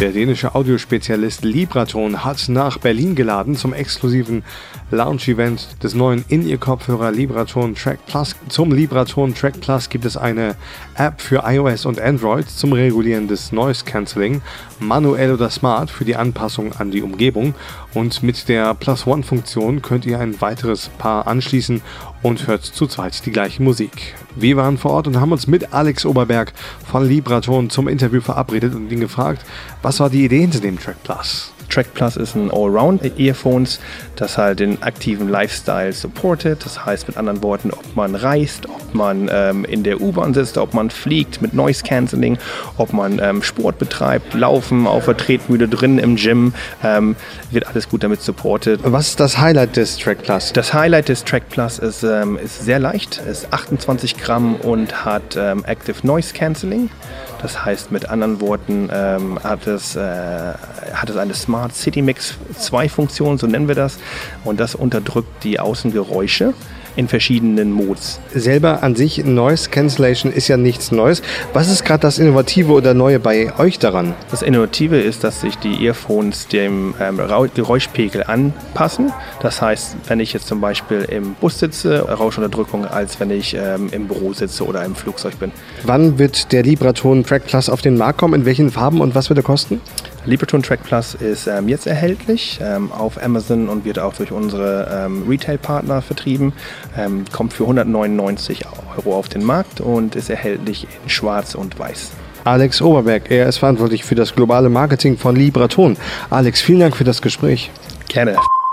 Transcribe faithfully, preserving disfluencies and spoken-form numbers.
Der dänische Audiospezialist Libraton hat nach Berlin geladen zum exklusiven Launch-Event des neuen In-Ear-Kopfhörer Libraton Track Plus. Zum Libraton Track Plus gibt es eine App für iOS und Android zum Regulieren des Noise Cancelling, manuell oder smart für die Anpassung an die Umgebung, und mit der Plus One-Funktion könnt ihr ein weiteres Paar anschließen und hört zu zweit die gleiche Musik. Wir waren vor Ort und haben uns mit Alex Oberberg von Libraton zum Interview verabredet und ihn gefragt, was war die Idee hinter dem Track Plus? Track Plus ist ein Allround-Earphones, das halt den aktiven Lifestyle supportet. Das heißt mit anderen Worten, ob man reist, ob man ähm, in der U-Bahn sitzt, ob man fliegt mit Noise Cancelling, ob man ähm, Sport betreibt, Laufen auf der Tretmühle drin im Gym, ähm, wird alles gut damit supportet. Was ist das Highlight des Track Plus? Das Highlight des Track Plus ist, ähm, ist sehr leicht, ist achtundzwanzig Gramm und hat ähm, Active Noise Cancelling. Das heißt mit anderen Worten, ähm, hat, es, äh, hat es eine Smart City Mix zwei Funktion, so nennen wir das, und das unterdrückt die Außengeräusche in verschiedenen Modes. Selber an sich, Noise Cancellation ist ja nichts Neues. Was ist gerade das Innovative oder Neue bei euch daran? Das Innovative ist, dass sich die Earphones dem ähm, Geräuschpegel anpassen. Das heißt, wenn ich jetzt zum Beispiel im Bus sitze, Rauschunterdrückung, als wenn ich ähm, im Büro sitze oder im Flugzeug bin. Wann wird der Libraton Track Plus auf den Markt kommen? In welchen Farben und was wird er kosten? Libraton Track Plus ist ähm, jetzt erhältlich ähm, auf Amazon und wird auch durch unsere ähm, Retail-Partner vertrieben. Ähm, kommt für hundertneunundneunzig Euro auf den Markt und ist erhältlich in Schwarz und Weiß. Alex Oberberg, er ist verantwortlich für das globale Marketing von Libraton. Alex, vielen Dank für das Gespräch. Gerne.